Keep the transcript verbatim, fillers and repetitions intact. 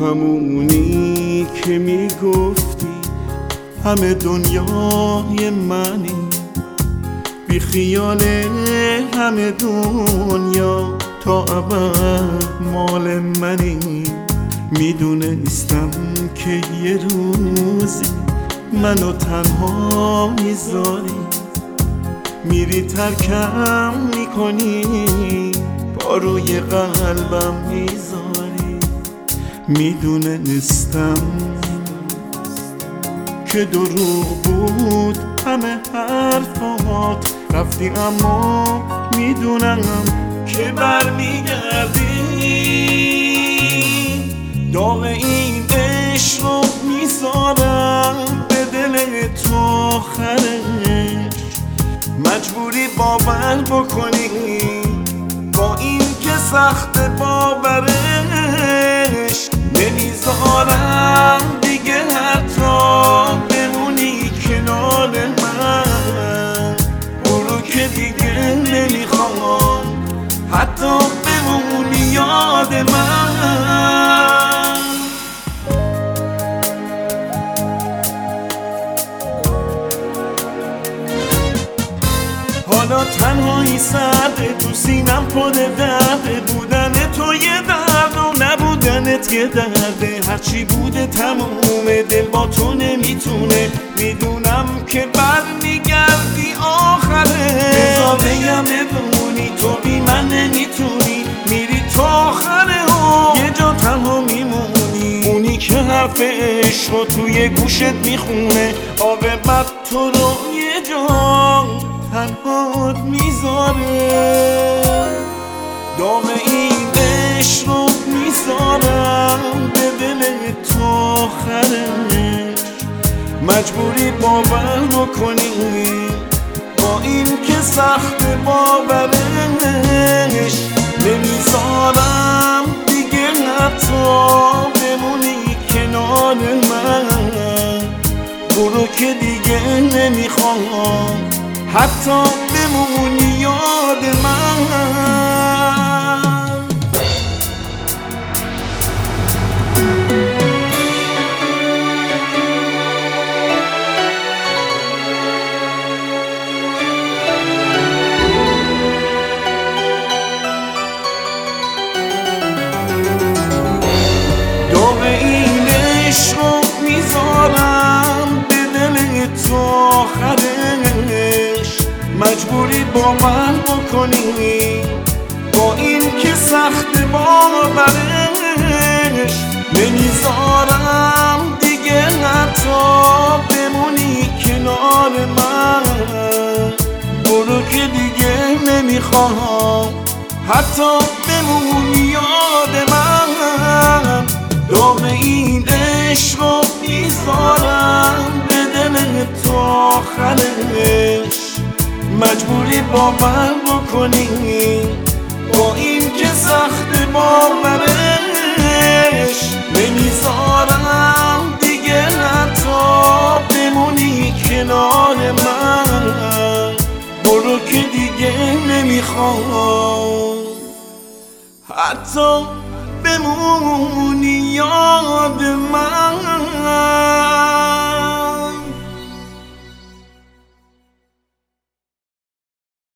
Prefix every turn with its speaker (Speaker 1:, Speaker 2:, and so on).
Speaker 1: همونی که میگفتی همه دنیای منی، بی خیال همه دنیا تا ابد مال منی. میدونستم که یه روزی منو تنها میذاری، میری ترکم میکنی با روی قلبم میذاری. میدونستم که دروغ بود همه حرفات، رفتی اما میدونم که برمیگردی. داغ این عشق رو میذارم به دل تو آخرش، مجبوری باور بکنی با این که سخت باورش. نمیذارم دیگه حتی بمونی کنار من، برو که دیگه نمیخوام حتی بمونی یاد من. حالا تنهایی سرده، تو سینم پر درده، بودن تو یه درد و نبودنت یه درده. هرچی بوده تمومه، دل با تو نمیتونه، میدونم که برمیگردی آخره. بذار بگم بدونی تو بی من نمیتونی، میری تو آخره و یه جا تنها میمونی. اونی که حرف عشق رو توی گوشت میخونه، عاقبت تو رو یه جا تنهات میذاره. داغ این عشق رو میذارم به دل تو آخرش، مجبوری باور بکنی با این که سخت باورش. نمیذارم دیگه حتی بمونی کنار من، برو که دیگه نمیخوام حتی بمونی یاد من. داغ این عشق رو میذارم به دل تو آخرش، مجبوری با من بکنی با این که سخت باورش. نمیذارم دیگه حتی بمونی کنار من، برو که دیگه نمیخوام حتی بمونی یاد من. داغ این عشق رو میذارم به دل تو آخرش، مجبوری باور بکنی با این که سخت باورش. نمیذارم دیگه حتی بمونی کنار من، برو که دیگه نمیخوام حتی بمونی